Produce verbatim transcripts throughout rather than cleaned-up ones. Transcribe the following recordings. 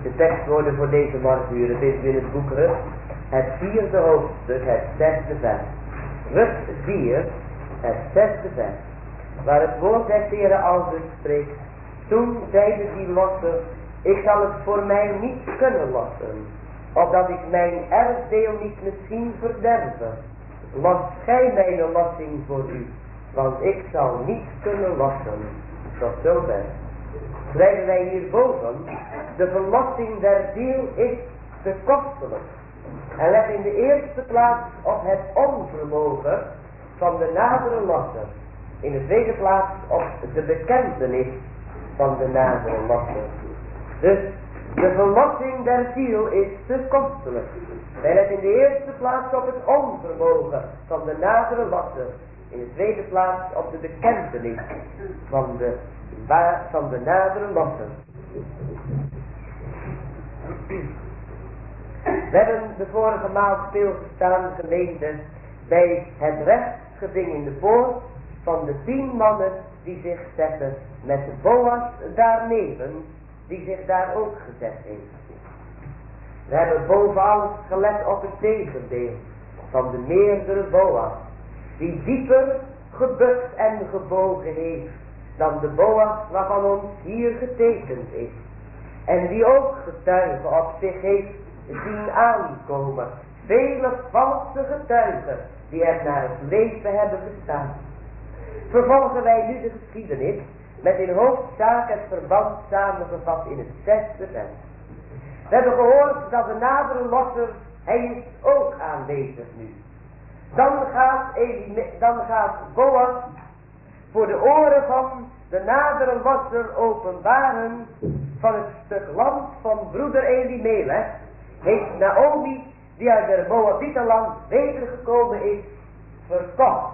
De tekstwoorden voor deze morgenuren vindt u in het boek Rut, het vierde hoofdstuk, het zesde vers. Rut vier, het zesde vers. Waar het woord des Heeren aldus spreekt. Toen zeide die losser, ik zal het voor mij niet kunnen lossen, opdat ik mijn erfdeel niet misschien verderven. Los gij mijn lossing voor u, want ik zal niet kunnen lossen. Tot zover. Schrijven wij hierboven, de verlossing der ziel is te kostelijk. En let in de eerste plaats op het onvermogen van de nadere losser. In de tweede plaats op de bekentenis van de nadere losser. Dus de verlossing der ziel is te kostelijk. Wij let in de eerste plaats op het onvermogen van de nadere losser. In de tweede plaats op de bekentenis van de, van de nadere losser. We hebben de vorige maal stilgestaan gelezen bij het rechtsgeding in de poort van de tien mannen die zich zetten met de Boas daarneven, die zich daar ook gezet heeft. We hebben bovenal gelet op het tegendeel van de meerdere Boas, die dieper gebukt en gebogen heeft dan de Boas waarvan ons hier getekend is. En die ook getuigen op zich heeft zien aankomen. Vele valse getuigen die er naar het leven hebben gestaan. Vervolgen wij nu de geschiedenis met in hoofdzaak het verband samengevat in het zesde vers. We hebben gehoord dat de nadere losser, hij is ook aanwezig nu. Dan gaat, Eli, dan gaat Boas voor de oren van de nadere losser openbaren van het stuk land van broeder Elimelech, heeft Naomi, die uit het Moabietenland wedergekomen is, verkocht.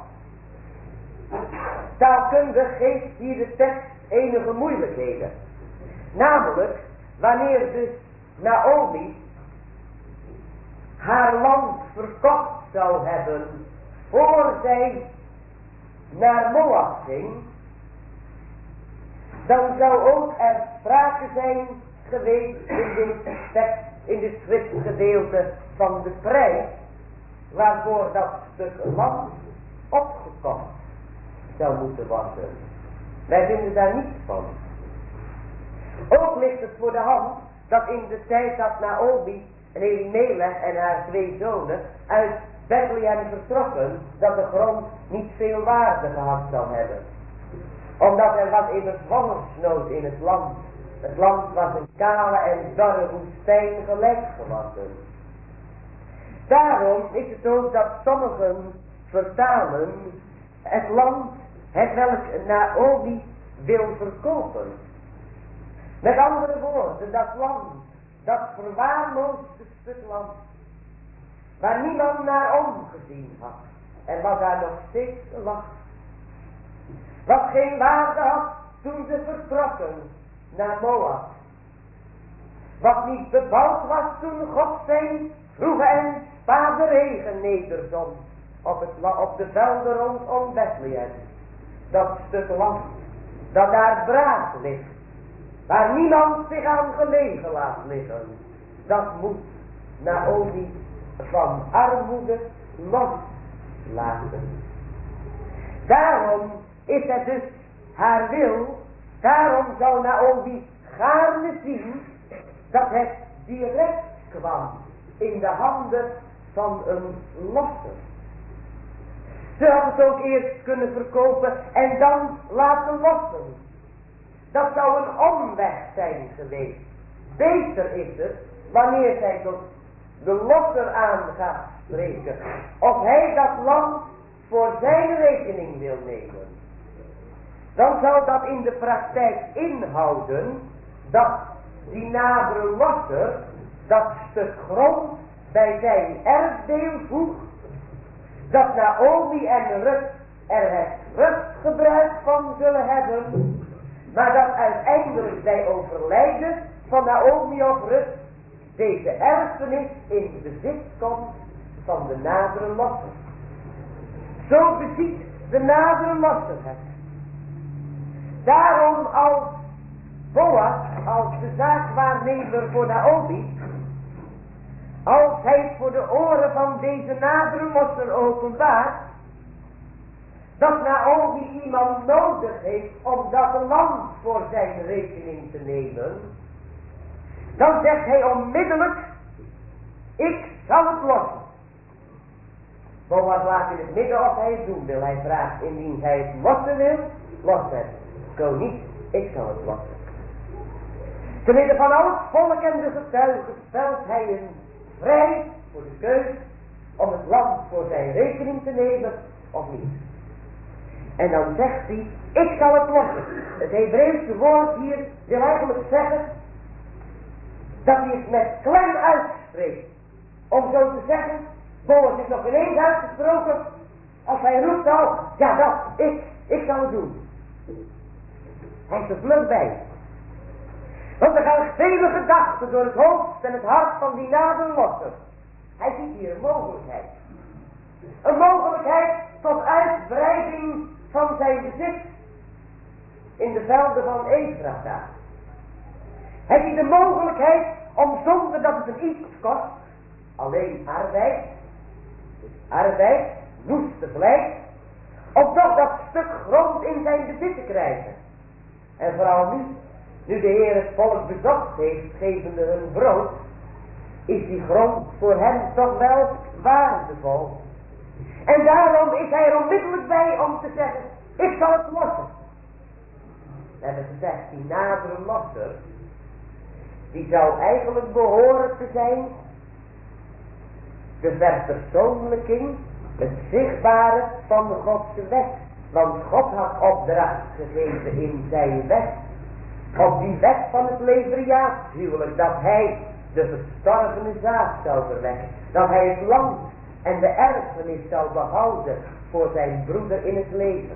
Taalkundig geeft hier de tekst enige moeilijkheden. Namelijk, wanneer dus Naomi haar land verkocht zou hebben voor zij naar Moab ging, dan zou ook er sprake zijn geweest in dit tekst, in dit schriftgedeelte van de prijs waarvoor dat stuk land opgekocht zou moeten worden. Wij vinden daar niets van. Ook ligt het voor de hand dat in de tijd dat Naomi en Elimelech en haar twee zonen uit Bethlehem vertrokken, dat de grond niet veel waarde gehad zou hebben. Omdat er was immers hongersnood in het land. Het land was een kale en dorre woestijn gelijk geworden. Daarom is het ook dat sommigen vertalen het land, het welk Naomi wil verkopen. Met andere woorden, dat land, dat verwaarloosde stuk land, waar niemand naar omgezien had, en wat daar nog steeds lag, wat geen waarde had toen ze vertrokken naar Moab, wat niet bebouwd was toen God zijn vroege en spade regen nederzond op, het, op de velden rondom Bethlehem. Dat stuk land dat daar braaf ligt, waar niemand zich aan gelegen laat liggen, dat moet Naomi van armoede loslaten. Daarom is het dus haar wil, daarom zou Naomi gaarne zien dat het direct kwam in de handen van een losser. Ze had het ook eerst kunnen verkopen en dan laten lossen. Dat zou een omweg zijn geweest. Beter is het wanneer zij tot de losser aan gaat spreken, of hij dat land voor zijn rekening wil nemen. Dan zou dat in de praktijk inhouden dat die nadere losser dat stuk grond bij zijn erfdeel voegt, dat Naomi en Rut er het rustgebruik van zullen hebben, maar dat uiteindelijk bij overlijden van Naomi of Rut deze erfenis in bezit komt van de nadere losser. Zo beziet de nadere losser het. Daarom als Boas als de zaakwaarnemer voor Naomi, als hij voor de oren van deze nadere losser openbaart, dat Naomi iemand nodig heeft om dat land voor zijn rekening te nemen, dan zegt hij onmiddellijk, ik zal het lossen. Boas laat in het midden of hij het doen wil. Hij vraagt, indien hij het lossen wil, los het. Zo niet, ik zal het lossen. Te midden van al het volk en de getuigen stelt hij een vrij voor de keus om het land voor zijn rekening te nemen of niet. En dan zegt hij, ik zal het lossen. Het Hebreeuwse woord hier wil eigenlijk zeggen dat hij het met klem uitspreekt. Om zo te zeggen, Boas is nog ineens uitgesproken, als hij roept al, ja dat, ik, ik zal het doen. Hij is er vlug bij. Want er gaan vele gedachten door het hoofd en het hart van die naderlosser. Hij ziet hier een mogelijkheid. Een mogelijkheid tot uitbreiding van zijn bezit in de velden van Efrata. Hij ziet de mogelijkheid om zonder dat het hem iets kost, alleen arbeid, arbeid, noeste vlijt, om toch dat stuk grond in zijn bezit te krijgen. En vooral nu, nu de Heer het volk bezocht heeft, gevende hun brood, is die grond voor hem toch wel waardevol. En daarom is hij er onmiddellijk bij om te zeggen, ik zal het lossen. We hebben gezegd, die nadere losser, die zou eigenlijk behoren te zijn de verpersoonlijking, het zichtbare van de Godse wet. Want God had opdracht gegeven in zijn wet, op die wet van het leveriaatshuwelijk, dat hij de verstorvene zaad zou verwekken, dat hij het land en de erfenis zou behouden voor zijn broeder in het leven.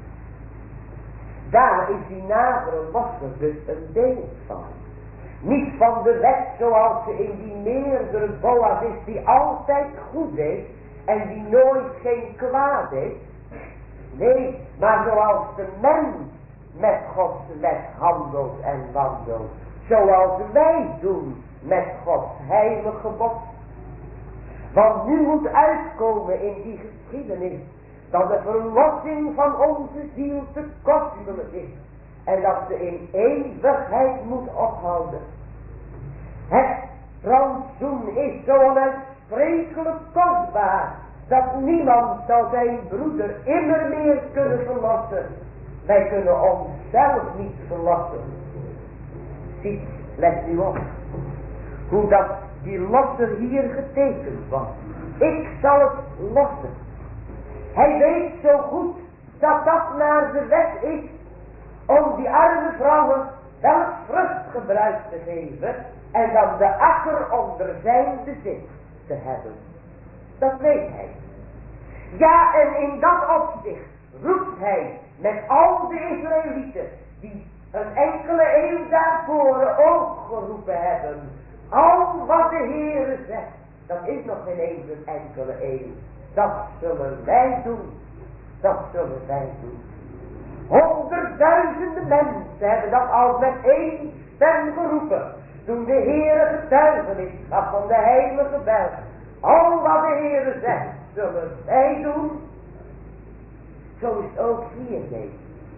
Daar is die nadere losser dus een deel van. Niet van de wet zoals ze in die meerdere Boas is, die altijd goed deed en die nooit geen kwaad deed. Nee, maar zoals de mens met Gods wet handelt en wandelt. Zoals wij doen met Gods heilige gebod. Want nu moet uitkomen in die geschiedenis dat de verlossing van onze ziel te kostelijk is. En dat ze in eeuwigheid moet ophouden. Het rantsoen is zo onuitsprekelijk kostbaar, dat niemand zal zijn broeder immer meer kunnen verlossen. Wij kunnen onszelf niet verlossen. Ziet, let u op, hoe dat die losser hier getekend was. Ik zal het lossen. Hij weet zo goed dat dat naar de wet is, om die arme vrouwen wel vruchtgebruik te geven en dan de akker onder zijn bezit te hebben. Dat weet hij. Ja, en in dat opzicht roept hij met al de Israëlieten die een enkele eeuw daarvoor ook geroepen hebben. Al wat de Heere zegt, dat is nog geen eens een enkele eeuw. Dat zullen wij doen. Dat zullen wij doen. Honderdduizenden mensen hebben dat al met één stem geroepen. Toen de Heere getuigenis gaf van de heilige berg. Al wat de Heere zegt, zullen wij doen. Zo is het ook hier deze.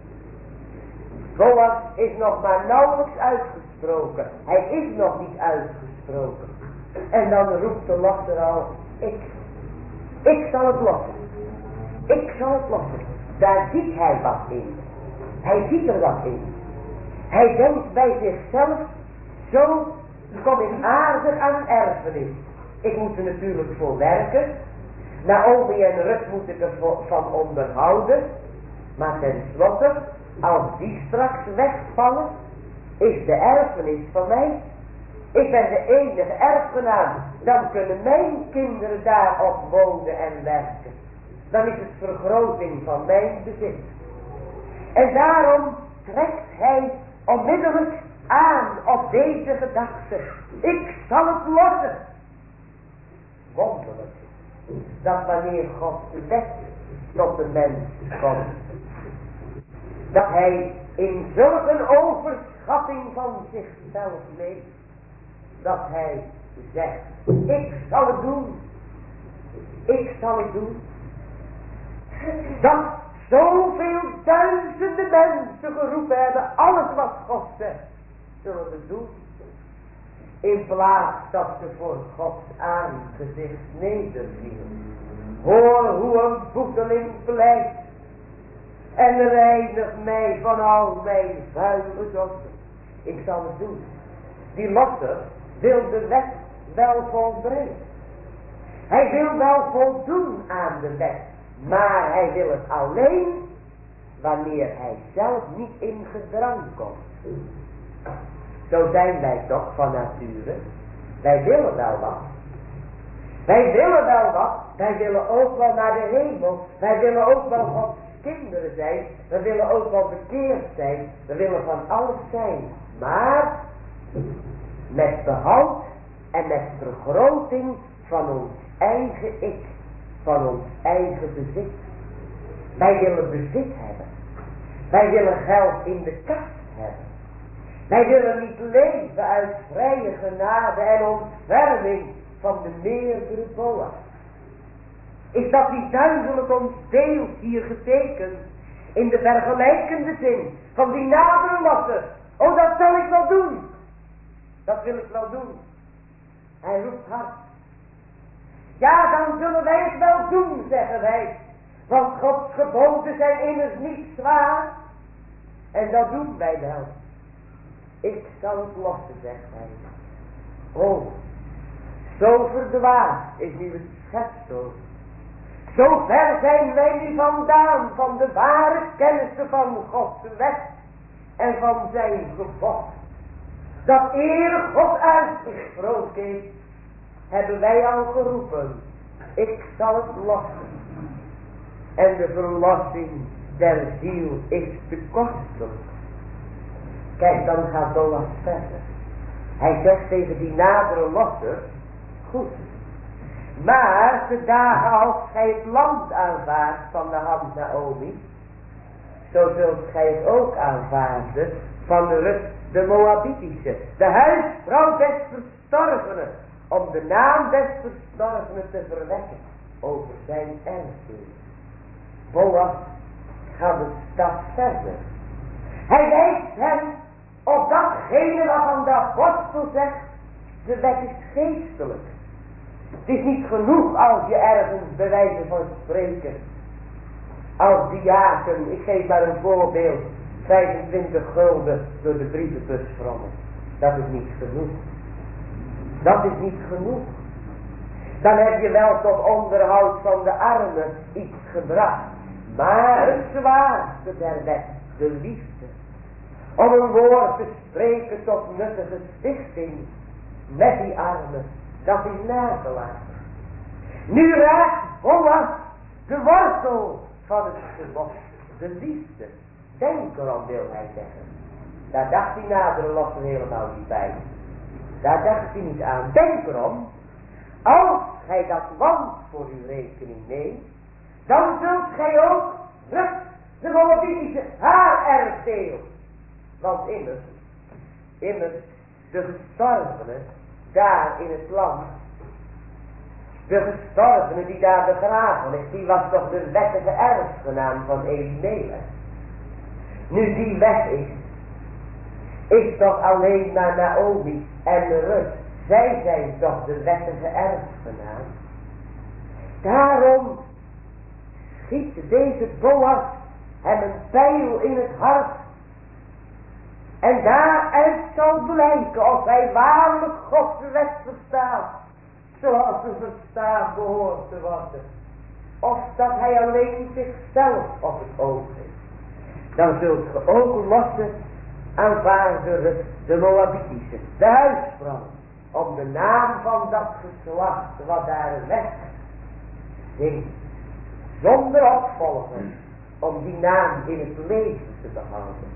Boas is nog maar nauwelijks uitgesproken. Hij is nog niet uitgesproken. En dan roept de losser al, ik. Ik zal het lossen. Ik zal het lossen. Daar ziet hij wat in. Hij ziet er wat in. Hij denkt bij zichzelf, zo kom ik aardig aan een erfenis. Ik moet er natuurlijk voor werken. Naomi en Rut moet ik ervan onderhouden. Maar tenslotte, als die straks wegvallen, is de erfenis van mij. Ik ben de enige erfgenaam. Dan kunnen mijn kinderen daarop wonen en werken. Dan is het vergroting van mijn bezit. En daarom trekt hij onmiddellijk aan op deze gedachte. Ik zal het lossen. Wonderlijk. Dat wanneer God de wet tot de mens komt. Dat hij in zulk een overschat schatting van zichzelf neemt, dat hij zegt, ik zal het doen, ik zal het doen, dat zoveel duizenden mensen geroepen hebben, alles wat God zegt, zullen we doen, in plaats dat ze voor Gods aangezicht nedervielen. Hoor hoe een boeteling pleit en reinig mij van al mijn vuile zonden. Ik zal het doen. Die losser wil de wet wel volbrengen. Hij wil wel voldoen aan de wet, maar hij wil het alleen wanneer hij zelf niet in gedrang komt. Zo zijn wij toch van nature. Wij willen wel wat. Wij willen wel wat. Wij willen ook wel naar de hemel. Wij willen ook wel Gods kinderen zijn. We willen ook wel bekeerd zijn. We willen van alles zijn. Maar met behoud en met vergroting van ons eigen ik. Van ons eigen bezit. Wij willen bezit hebben. Wij willen geld in de kast hebben. Wij willen niet leven uit vrije genade en ontferming van de meerdere Boas. Is dat niet duidelijk ons beeld hier getekend in de vergelijkende zin van die nadere losser? Oh, dat zal ik wel doen. Dat wil ik wel doen. Hij roept hard. Ja, dan zullen wij het wel doen, zeggen wij. Want Gods geboden zijn immers niet zwaar. En dat doen wij wel. Ik zal het lossen, zegt hij. Oh, zo verdwaasd is nu het schepsel. Zo ver zijn wij nu vandaan van de ware kennissen van Gods wet en van zijn gebod. Dat eer God uitgesproken heeft, hebben wij al geroepen. Ik zal het lossen. En de verlossing der ziel is te kostelijk. Kijk, dan gaat Boas verder. Hij zegt tegen die nadere losser, goed. Maar de dagen als gij het land aanvaardt van de hand Naomi, zo zult gij het ook aanvaarden van de Rut, de Moabitische, de huisvrouw des verstorvenen, om de naam des verstorvenen te verwekken over zijn erfenis. Boas gaat een stap verder. Hij wijst hem op datgene waarvan de apostel zegt, de wet is geestelijk. Het is niet genoeg als je ergens bij wijze van spreken, als diaken, ik geef maar een voorbeeld, vijfentwintig gulden door de brievenbus frommen. Dat is niet genoeg. Dat is niet genoeg. Dan heb je wel tot onderhoud van de armen iets gebracht. Maar het zwaarste der wet, de liefde. Om een woord te spreken tot nuttige stichting met die armen, dat is nagelaten. Nu raakt Boas de wortel van het gebod, de liefde. Denk erom, wil hij zeggen. Daar dacht die nadere losser helemaal niet bij. Daar dacht hij niet aan. Denk erom, als gij dat land voor uw rekening neemt, dan zult gij ook Rut, de Moabitische, haar erfdeel. Want immers, immers, de gestorvenen daar in het land, de gestorvene die daar begraven ligt, die was toch de wettige erfgenaam van Elimelech. Nu die weg is, is toch alleen maar Naomi en Rut. Zij zijn toch de wettige erfgenaam. Daarom schiet deze Boas hem een pijl in het hart. En daaruit zal blijken of hij waarlijk Gods wet verstaat, zoals ze verstaan behoort te worden. Of dat hij alleen zichzelf op het oog heeft. Dan zult ge ook lossen aanvaarden de Moabitische, de huisvrouw, om de naam van dat geslacht wat daar weg zingt, zonder opvolgen, om die naam in het leven te behouden.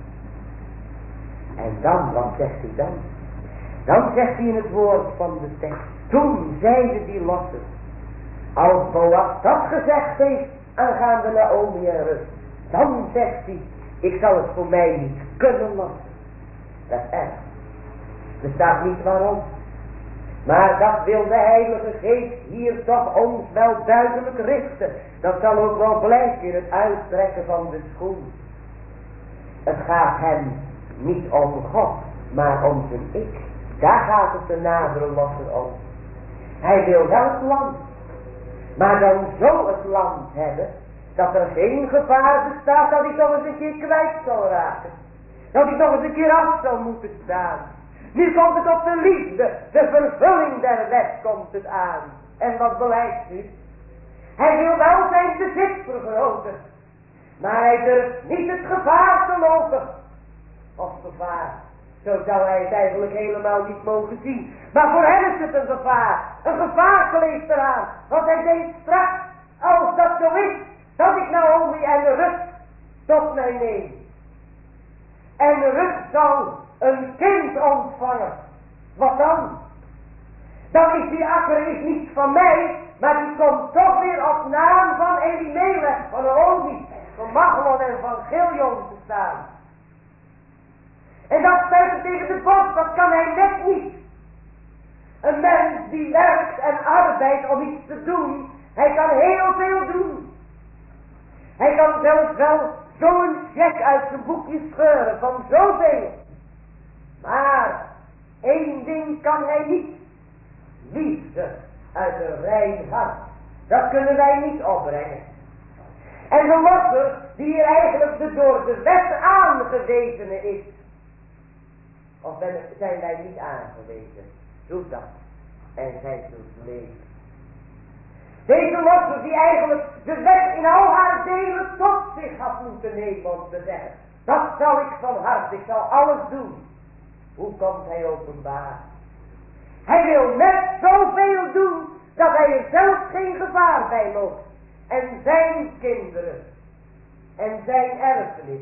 En dan, wat zegt hij dan? Dan zegt hij in het woord van de tekst, toen zeiden die lossen, als Boas dat gezegd heeft aangaande Naomi en Rut, dan zegt hij, ik zal het voor mij niet kunnen lossen. Dat is erg. Er staat niet waarom. Maar dat wil de Heilige Geest hier toch ons wel duidelijk richten. Dat zal ook wel blijken in het uittrekken van de schoen. Het gaat hem niet om God, maar om zijn ik. Daar gaat het de nadere losser om. Hij wil wel het land. Maar dan zo het land hebben, dat er geen gevaar bestaat dat ik nog eens een keer kwijt zal raken. Dat ik nog eens een keer af zal moeten staan. Nu komt het op de liefde, de vervulling der wet komt het aan. En wat bewijst u? Hij wil wel zijn bezit vergroten. Maar hij durft niet het gevaar te lopen. Of gevaar. Zo zou hij het eigenlijk helemaal niet mogen zien. Maar voor hem is het een gevaar. Een gevaar kleeft eraan. Want hij denkt straks, als dat zo is, dat ik Naomi en de Rut tot mij neem. En de Rut zal een kind ontvangen. Wat dan? Dan is die akker is niet van mij, maar die komt toch weer op naam van Elimelech, van Naomi, van Mahlon en van Chilion te staan. En dat stuit tegen de borst, dat kan hij net niet. Een mens die werkt en arbeidt om iets te doen, hij kan heel veel doen. Hij kan zelfs wel zo'n cheque uit zijn boekje scheuren van zoveel. Maar één ding kan hij niet. Liefde uit een rein hart. Dat kunnen wij niet opbrengen. En de losser die hier eigenlijk de door de wet aangewezene is. Of zijn wij niet aangewezen? Doe dat. En zij zult leven. Deze losser die eigenlijk de wet in al haar delen tot zich had moeten nemen om te zeggen. Dat zal ik van harte, ik zal alles doen. Hoe komt hij openbaar? Hij wil net zoveel doen dat hij er zelf geen gevaar bij loopt. En zijn kinderen. En zijn erfenis.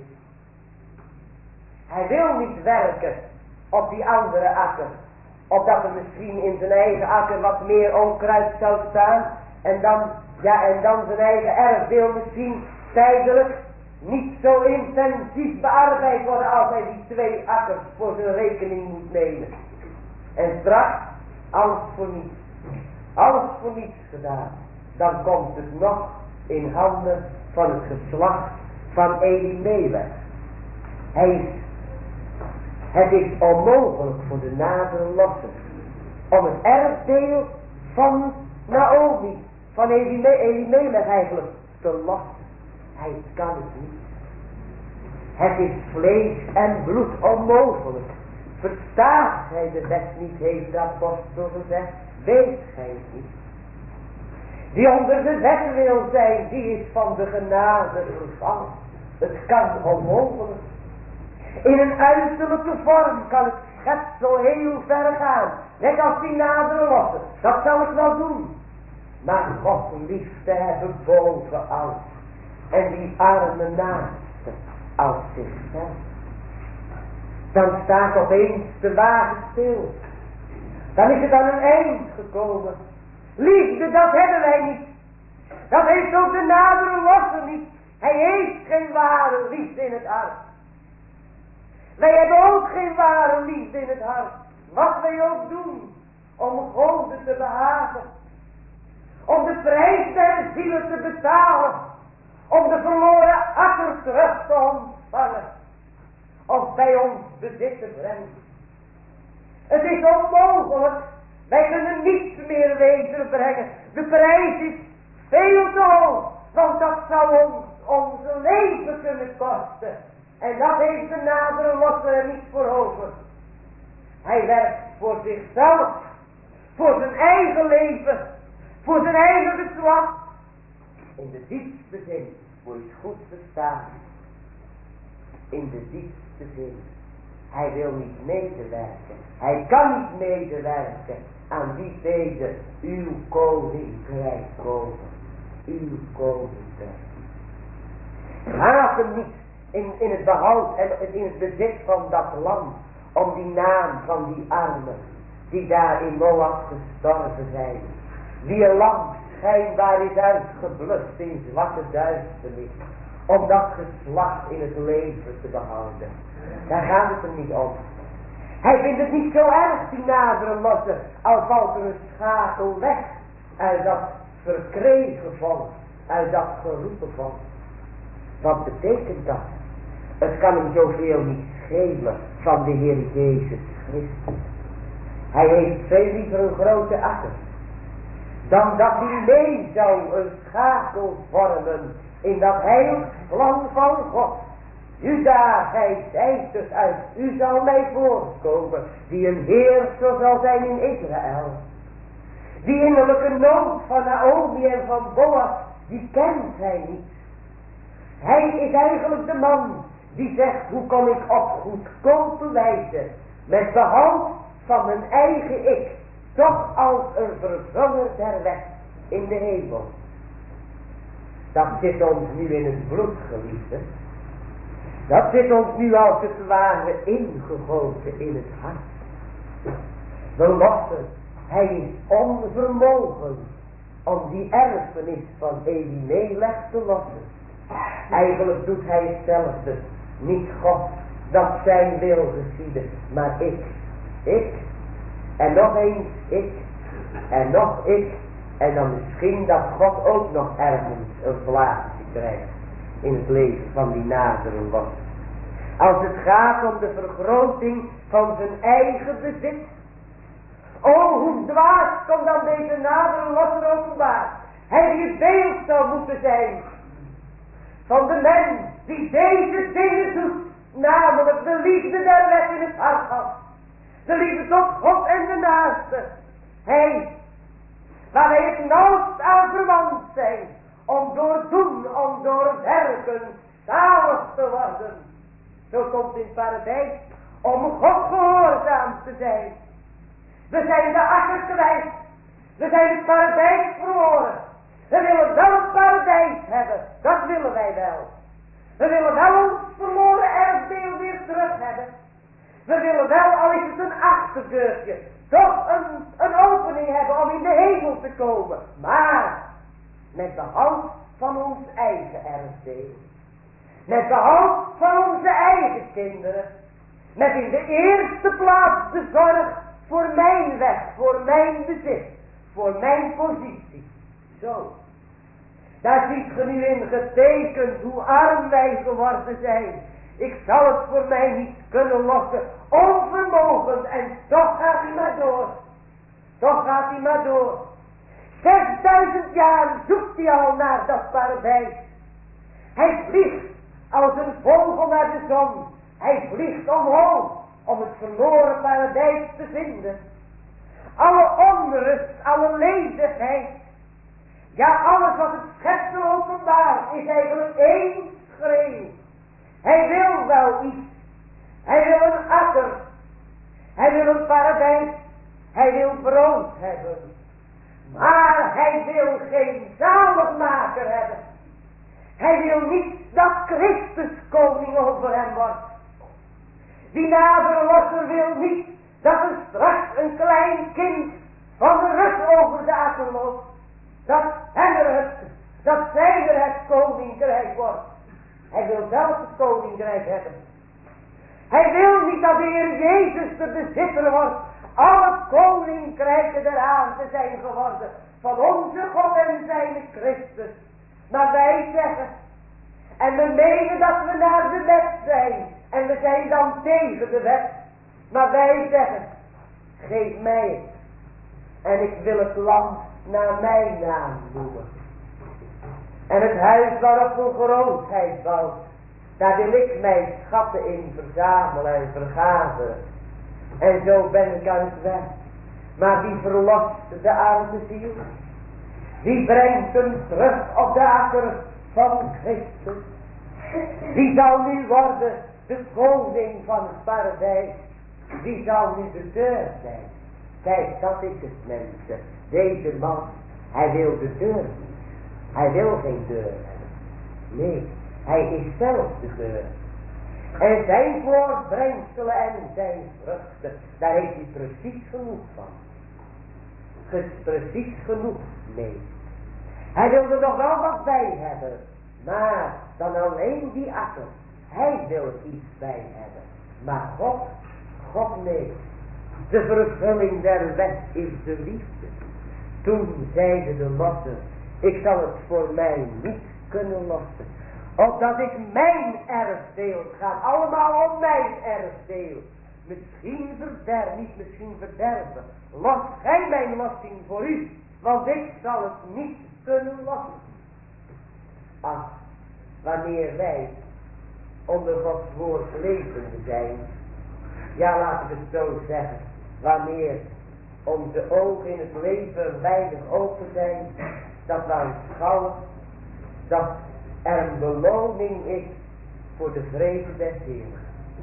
Hij wil niet werken op die andere akker. Opdat er misschien in zijn eigen akker wat meer onkruid zou staan. En dan, ja, en dan zijn eigen erfdeel misschien tijdelijk niet zo intensief bearbeid worden als hij die twee akkers voor zijn rekening moet nemen. En straks, alles voor niets. Alles voor niets gedaan. Dan komt het nog in handen van het geslacht van Elimelech. Hij is, het is onmogelijk voor de nadere losser om het erfdeel van Naomi, van Elimelech eigenlijk te lossen. Hij kan het niet. Het is vlees en bloed onmogelijk. Verstaat gij de wet niet, heeft de apostel gezegd. Weet gij het niet. Die onder de wet wil zijn, die is van de genade vervallen. Het kan onmogelijk. In een uiterlijke vorm kan het schepsel heel ver gaan. Net als die nadere losser. Dat zal ik wel doen. Maar God liefde hebben boven alles. En die arme naaste als zichzelf. Dan staat opeens de wagen stil. Dan is het aan een eind gekomen. Liefde, dat hebben wij niet. Dat heeft ook de nadere losser niet. Hij heeft geen ware liefde in het hart. Wij hebben ook geen ware liefde in het hart. Wat wij ook doen om God te behagen. Om de prijs der zielen te betalen. Om de verloren akker terug te ontvangen. Of bij ons bezit te brengen. Het is onmogelijk. Wij kunnen niets meer weten brengen. De prijs is veel te hoog. Want dat zou ons onze leven kunnen kosten. En dat heeft de nadere losser er niet voor over. Hij werkt voor zichzelf. Voor zijn eigen leven. Voor zijn eigen geslacht. In de diepste zin. Moet je het goed verstaan. In de diepste zin. Hij wil niet medewerken. Hij kan niet medewerken aan die deze uw koninkrijk komen. Uw koninkrijk. Gaat hem niet in, in het behoud en in het bezit van dat land. Om die naam van die armen. Die daar in Moab gestorven zijn. Die een lamp schijnbaar is uitgeblust in zwakke duisternis. Om dat geslacht in het leven te behouden. Daar gaat het er niet om. Hij vindt het niet zo erg, die nadere losse, al valt er een schakel weg uit dat verkregen volk, uit dat geroepen volk. Wat betekent dat? Het kan hem zoveel niet schelen van de Heer Jezus Christus. Hij heeft veel liever een grote akker, dan dat hij mee zou een schakel vormen in dat heilsplan van God. Juda, hij zei dus uit, u zal mij voorkomen, die een heerser zal zijn in Israël. Die innerlijke nood van Naomi en van Boas, die kent hij niet. Hij is eigenlijk de man die zegt, hoe kom ik op goedkope wijze, met behoud van mijn eigen ik, toch als een vervuller der wet in de hemel. Dat zit ons nu in het bloed, geliefde. Dat zit ons nu als het ware ingegoten in het hart. We lossen, hij is onvermogen om die erfenis van Elimelech te lossen. Eigenlijk doet hij hetzelfde. Niet God, dat zijn wil geschieden, maar ik. Ik. En nog eens ik. En nog ik. En dan misschien dat God ook nog ergens een plaatsje krijgt in het leven van die nadere los. Als het gaat om de vergroting van zijn eigen bezit. O, hoe dwaas komt dan deze nadere los er openbaar. Hij die het beeld zou moeten zijn van de mens die deze dingen doet, namelijk de liefde der wet in het hart had. De liefde tot God en de naaste. Hij, waar wij het nauwst aan verwant zijn, om door doen, om door werken, zalig te worden. Zo komt in het paradijs, om God gehoorzaam te zijn. We zijn de akker kwijt. We zijn het paradijs verloren. We willen wel het paradijs hebben. Dat willen wij wel. We willen wel ons verloren erfdeel weer terug hebben. We willen wel, al is het een achterdeurtje, toch een, een opening hebben om in de hemel te komen. Maar met behoud van ons eigen erfdeel. Met behoud van onze eigen kinderen. Met in de eerste plaats de zorg voor mijn weg, voor mijn bezit, voor mijn positie. Zo. Daar ziet ge nu in getekend hoe arm wij geworden zijn. Ik zal het voor mij niet kunnen lossen. Onvermogend. En toch gaat hij maar door. Toch gaat hij maar door. Zesduizend jaar zoekt hij al naar dat paradijs. Hij vliegt als een vogel naar de zon. Hij vliegt omhoog om het verloren paradijs te vinden. Alle onrust, alle ledigheid. Ja, alles wat het schepsel openbaart is eigenlijk één schreeuw. Hij wil wel iets. Hij wil een akker. Hij wil een paradijs. Hij wil brood hebben. Maar hij wil geen zaligmaker hebben. Hij wil niet dat Christus koning over hem wordt. Die nadere losser wil niet dat er straks een klein kind van de rug over de akker loopt. Dat hem er het, dat zij er het koninkrijk wordt. Hij wil zelf het koninkrijk hebben. Hij wil niet dat de Heer Jezus de bezitter wordt. Alle koninkrijken der aarde zijn geworden van onze God en zijn Christus. Maar wij zeggen, en we menen dat we naar de wet zijn. En we zijn dan tegen de wet. Maar wij zeggen, geef mij het. En ik wil het land naar mijn naam noemen. En het huis waarop een grootheid bouwt, daar wil ik mijn schatten in verzamelen en vergaderen. En zo ben ik aan het weg. Maar wie verlost de arme ziel? Wie brengt hem terug op de akker van Christus? Wie zal nu worden de koning van het paradijs? Wie zal nu de deur zijn? Kijk, dat is het, mensen. Deze man, hij wil de deur niet. Hij wil geen deur hebben. Nee, hij is zelf de deur. En zijn voortbrengselen en zijn vruchten, daar heeft hij precies genoeg van. Ge- precies genoeg mee. Hij wil er nog wel wat bij hebben. Maar dan alleen die akker. Hij wil er iets bij hebben. Maar God, God nee, de vervulling der wet is de liefde. Toen zeide de losser, ik zal het voor mij niet kunnen lossen. Opdat ik mijn erfdeel, het gaat allemaal om mijn erfdeel. Misschien verderven, niet misschien verderven. Los gij mijn lossing voor u, want ik zal het niet kunnen lossen. Ach, wanneer wij onder Gods woord levende zijn, ja laat ik het zo zeggen, wanneer onze ogen in het leven weinig open zijn, dat we aanschouwen dat er een beloning is voor de vrede des Heeren.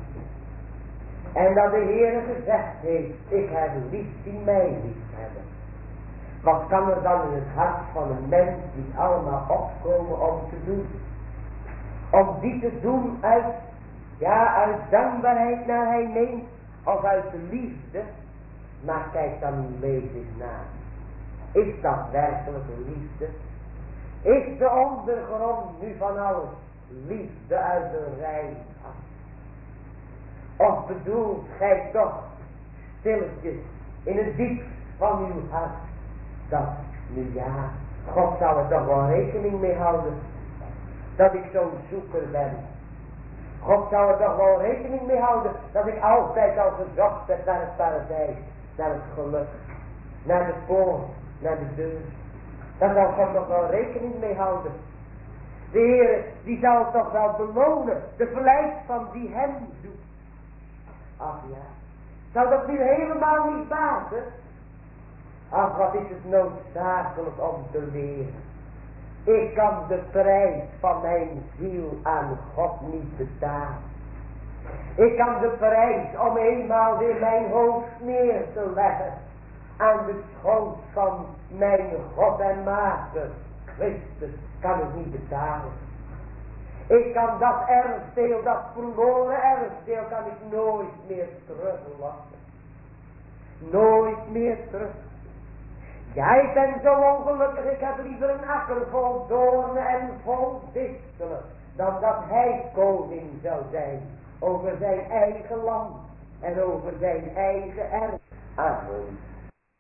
En dat de Heer gezegd heeft, ik heb lief die mij lief hebben. Wat kan er dan in het hart van een mens niet allemaal opkomen om te doen? Om die te doen uit, ja, uit dankbaarheid naar hij neemt, of uit de liefde. Maar kijk dan uw leven eens na. Is dat werkelijke liefde? Is de ondergrond nu van alles liefde uit een rein hart? Of bedoelt gij toch stilletjes in het diepst van uw hart dat, nu ja, God zal er toch wel rekening mee houden dat ik zo'n zoeker ben. God zal er toch wel rekening mee houden dat ik altijd al gezocht heb naar het paradijs, naar het geluk, naar de poort, naar de deur. Daar zal God toch wel rekening mee houden. De Heer, die zal toch wel belonen de verleid van die hem zoekt. Ach ja, zou dat nu helemaal niet baten? Ach, wat is het noodzakelijk om te leren. Ik kan de prijs van mijn ziel aan God niet betalen. Ik kan de prijs om eenmaal weer mijn hoofd neer te leggen aan de schoot van mijn God en Maker, Christus, kan ik niet betalen. Ik kan dat erfdeel, dat verloren erfdeel, kan ik nooit meer teruglassen. Nooit meer terug. Ja, ik ben zo ongelukkig, ik heb liever een akker vol doornen en vol distelen, dan dat hij koning zou zijn over zijn eigen land en over zijn eigen erf. Amen.